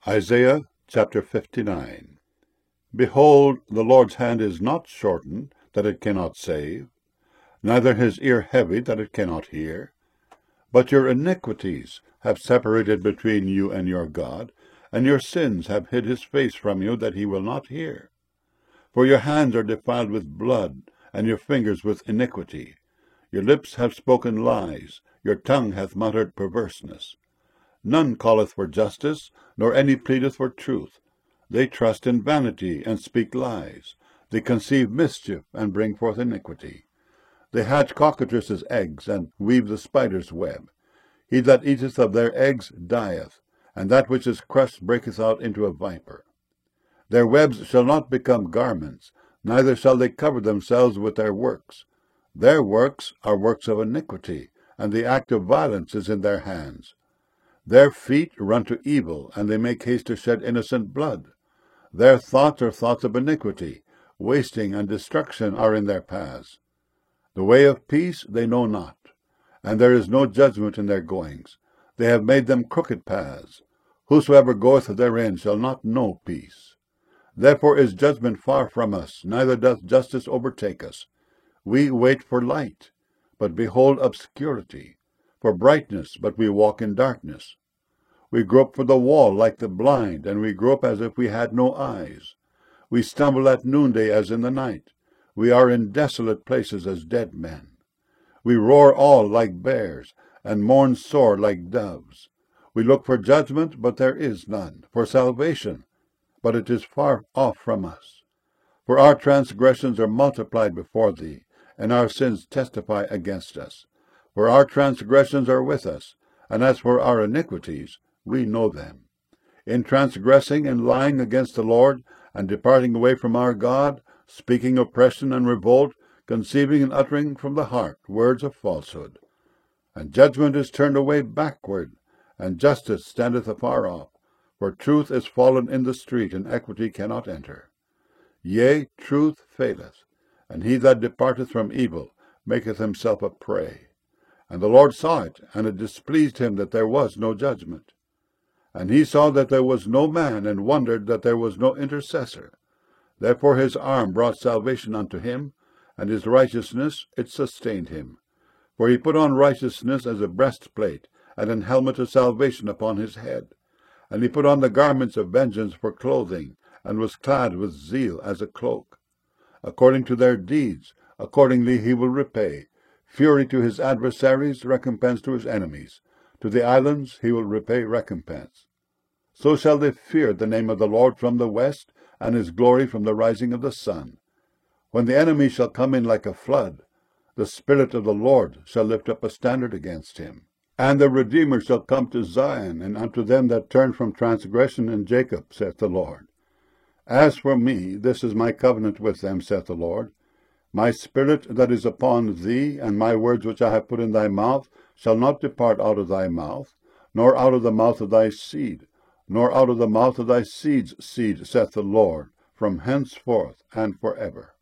Isaiah chapter 59. Behold, the Lord's hand is not shortened, that it cannot save, neither his ear heavy, that it cannot hear. But your iniquities have separated between you and your God, and your sins have hid his face from you, that he will not hear. For your hands are defiled with blood, and your fingers with iniquity. Your lips have spoken lies, your tongue hath muttered perverseness. None calleth for justice, nor any pleadeth for truth. They trust in vanity, and speak lies. They conceive mischief, and bring forth iniquity. They hatch cockatrices' eggs, and weave the spider's web. He that eateth of their eggs dieth, and that which is crushed breaketh out into a viper. Their webs shall not become garments, neither shall they cover themselves with their works. Their works are works of iniquity, and the act of violence is in their hands. Their feet run to evil, and they make haste to shed innocent blood. Their thoughts are thoughts of iniquity. Wasting and destruction are in their paths. The way of peace they know not, and there is no judgment in their goings. They have made them crooked paths. Whosoever goeth therein shall not know peace. Therefore is judgment far from us, neither doth justice overtake us. We wait for light, but behold obscurity, for brightness, but we walk in darkness. We grope for the wall like the blind, and we grope as if we had no eyes. We stumble at noonday as in the night. We are in desolate places as dead men. We roar all like bears, and mourn sore like doves. We look for judgment, but there is none, for salvation, but it is far off from us. For our transgressions are multiplied before thee, and our sins testify against us. For our transgressions are with us, and as for our iniquities, we know them. In transgressing and lying against the Lord, and departing away from our God, speaking oppression and revolt, conceiving and uttering from the heart words of falsehood. And judgment is turned away backward, and justice standeth afar off. For truth is fallen in the street, and equity cannot enter. Yea, truth faileth, and he that departeth from evil maketh himself a prey. And the Lord saw it, and it displeased him that there was no judgment. And he saw that there was no man, and wondered that there was no intercessor. Therefore his arm brought salvation unto him, and his righteousness it sustained him. For he put on righteousness as a breastplate, and an helmet of salvation upon his head. And he put on the garments of vengeance for clothing, and was clad with zeal as a cloak. According to their deeds, accordingly he will repay. Fury to his adversaries, recompense to his enemies. To the islands he will repay recompense. So shall they fear the name of the Lord from the west, and his glory from the rising of the sun. When the enemy shall come in like a flood, the Spirit of the Lord shall lift up a standard against him. And the Redeemer shall come to Zion, and unto them that turn from transgression in Jacob, saith the Lord. As for me, this is my covenant with them, saith the Lord. My Spirit that is upon thee, and my words which I have put in thy mouth, shall not depart out of thy mouth, nor out of the mouth of thy seed, nor out of the mouth of thy seed's seed, saith the Lord, from henceforth and forever.